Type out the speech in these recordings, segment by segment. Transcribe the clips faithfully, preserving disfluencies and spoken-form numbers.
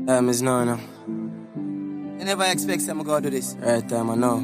Time is now, now. You never expect them to go do this. Right time, I know.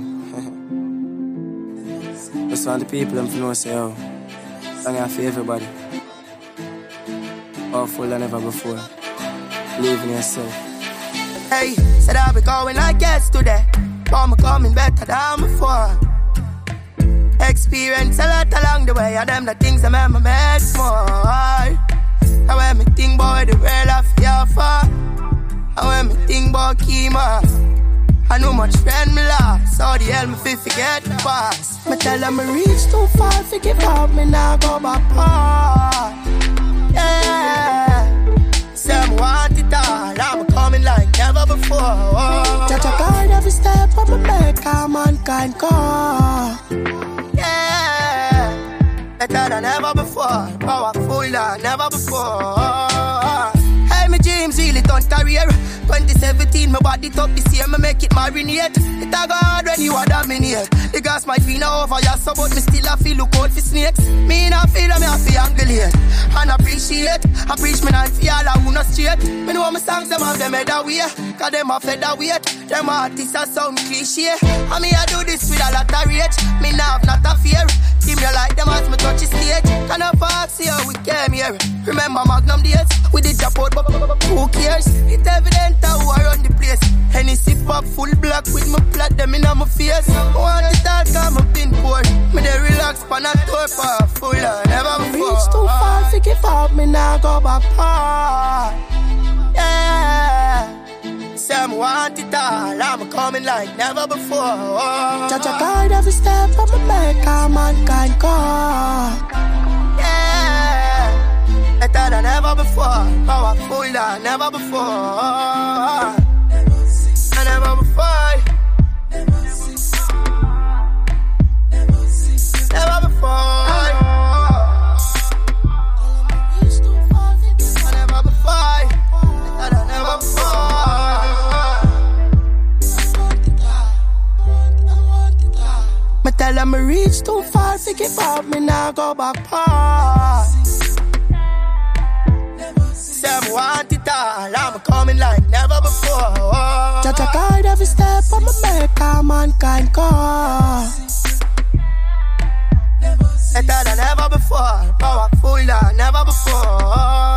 Just want the people them to know, say, oh, song here for everybody. Powerful than ever before. Believe in yourself. Hey, said I'll be going like yesterday. But I'm coming better than before. Experience a lot along the way. And them the things I remember made more. And when me think about the world I feel for. And when me think about Kima, I know much friend me lost. So the hell me fi forget the past. Me tell them me reach too far, fi give up, me now go back home. Yeah. Say me want it all, I'm coming like never before. Judge a guide every step of me make, a mankind call. Yeah. Better than ever before, powerful than never before. Hey, my dreams really don't career. twenty seventeen, my body top this year, me make it marinate. It a go hard when you a dominate. The gas might be now over your so but me still a feel look out for snakes. Me not feel me a feel angulate. And appreciate, I preach me not feel all I who not straight. Me know my songs, them have them head away. Cause them a feather weight. Them artists a sound cliche. And me I do this with a lot of rage. Me not have not a fear. Give me a like them as me touch the stage. Can I fox see how we came here? Remember Magnum days? We did drop out, but who cares? It's evident how I run the place. Any sip up full black with my plot them in on my face. Want the talk, I'm a pin board. Me they relax, pan a tour for full and never before. Reach too far, fi give up, me now go back hard. Yeah. Say me want it all, I'm coming like never before. Judge a guide every step of me make, a mankind call. Yeah. Better than ever before, powerful than never before. And never before. Never before. And never before. Better than never before. Me tell them me reach too far, fi give up, me now go back home. Say me want it all, I'm coming like never before. Judge a guide every step of me make, a mankind call. Better than ever before, powerful than never before.